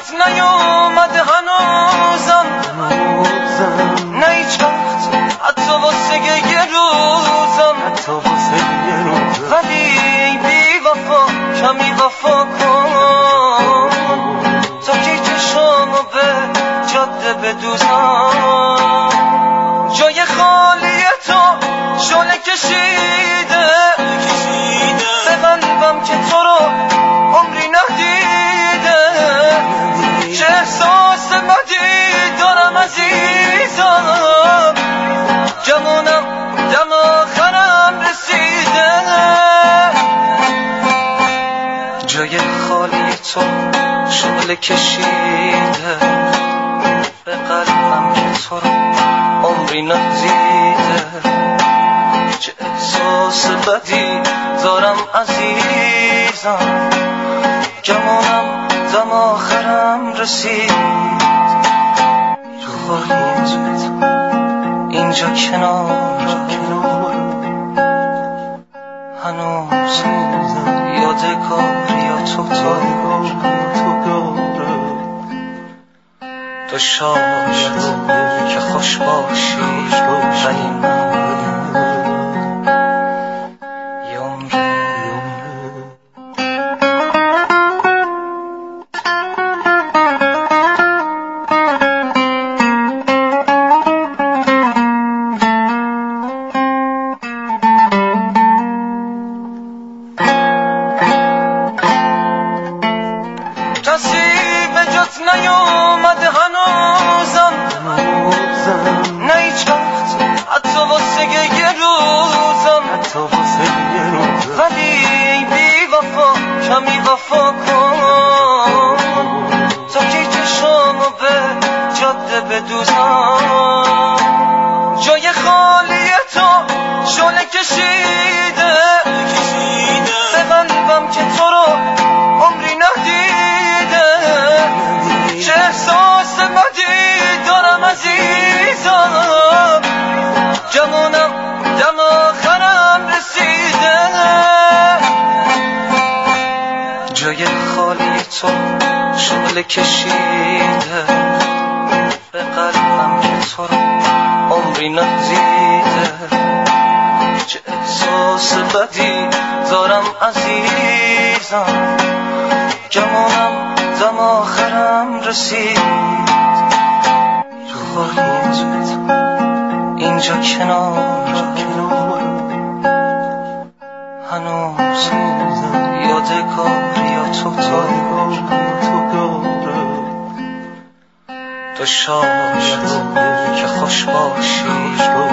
جات نیومده هنوزم، نه هیچ وقت حتی واسه یه روزم، ولی بی وفا کمی وفا کن تا که چشامو به جاده بدوزم. جای خالی تو شعله کشیده به قلبم که تو رو عمری ندیده. چه احساس بدی دارم عزیزم، جمونم دم آخرم رسیده. جای خالی تو شعله کشیده به قلبم که تو رو عمری ندیده. چه احساس بدی دارم عزیزم، گمونم دم آخرم رسید. خواهید اینجا کنارم هنوز یادگاری یا تو تو شاید که خوش باشی ولی من یه عمره. کسی به جات نیومده هنوزم، نه هیچ وقت حتی واسه یه روزم، ولی بی وفا کمی وفا کن تا که چشامو به جاده بدوزم. جای خالی تو شعله کشیده به قلبم که تو رو عمری ندیده. چه احساس بدی دارم عزیزم، جمونم دم آخرم رسیده. جای خالی تو شعله کشیده به قلبم که تو رو عمری ندیده. چه احساس بدی دارم عزیزم، گمونم دم آخرم رسید. خواهید اینجا کنارم هنوز یادگاری یا تو تو شاید که خوش باشی